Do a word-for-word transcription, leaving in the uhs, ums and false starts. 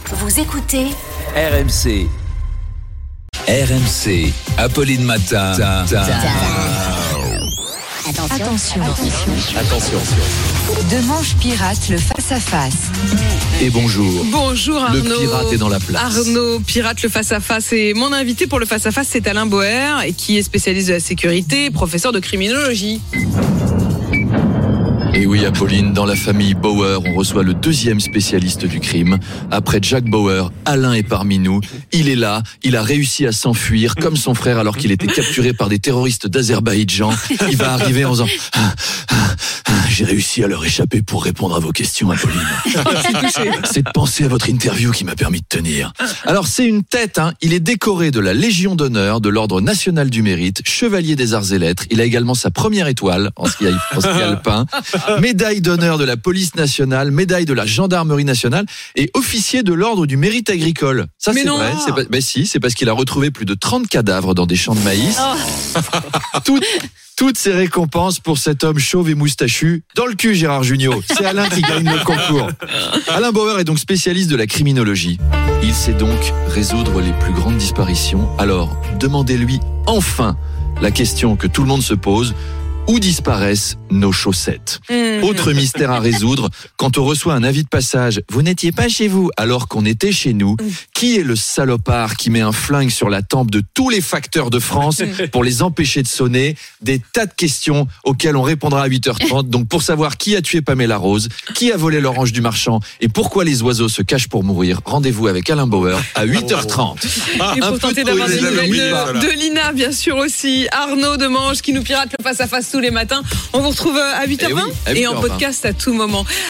Vous écoutez R M C. R M C. Apolline Matin. Attention. Attention. Attention. Demanche pirate, le face-à-face. Et bonjour. Bonjour Arnaud. Le pirate est dans la place. Arnaud, pirate le face-à-face. Et mon invité pour le face-à-face, c'est Alain Boer, et qui est spécialiste de la sécurité, professeur de criminologie. Et oui, Apolline, dans la famille Bauer, on reçoit le deuxième spécialiste du crime. Après Jack Bauer, Alain est parmi nous. Il est là, il a réussi à s'enfuir comme son frère alors qu'il était capturé par des terroristes d'Azerbaïdjan. Il va arriver en disant ah, ah, ah, j'ai réussi à leur échapper pour répondre à vos questions, Apolline. C'est de penser à votre interview qui m'a permis de tenir. Alors, c'est une tête, hein. Il est décoré de la Légion d'honneur de l'Ordre national du mérite, chevalier des arts et lettres. Il a également sa première étoile en ski, en ski alpin. Médaille d'honneur de la police nationale, médaille de la gendarmerie nationale et officier de l'ordre du mérite agricole. Ça, Mais c'est non. vrai. C'est pas, ben si, c'est parce qu'il a retrouvé plus de trente cadavres dans des champs de maïs. Oh. Toutes, toutes ces récompenses pour cet homme chauve et moustachu. Dans le cul, Gérard Jugnot. C'est Alain qui gagne le concours. Alain Bauer est donc spécialiste de la criminologie. Il sait donc résoudre les plus grandes disparitions. Alors, demandez-lui enfin la question que tout le monde se pose. Où disparaissent nos chaussettes ? Mmh. Autre mystère à résoudre, quand on reçoit un avis de passage, vous n'étiez pas chez vous alors qu'on était chez nous, qui est le salopard qui met un flingue sur la tempe de tous les facteurs de France pour les empêcher de sonner ? Des tas de questions auxquelles on répondra à huit heures trente. Donc pour savoir qui a tué Pamela Rose, qui a volé l'orange du marchand et pourquoi les oiseaux se cachent pour mourir, rendez-vous avec Alain Bauer à huit heures trente. Et Un pour peu tenter de d'avoir des poésie, nouvelles oui, de, voilà. de Lina, bien sûr aussi. Arnaud Demange qui nous pirate le face-à-face tous les matins. On vous retrouve à huit heures vingt Eh oui, à et en huit heures vingt. podcast à tout moment.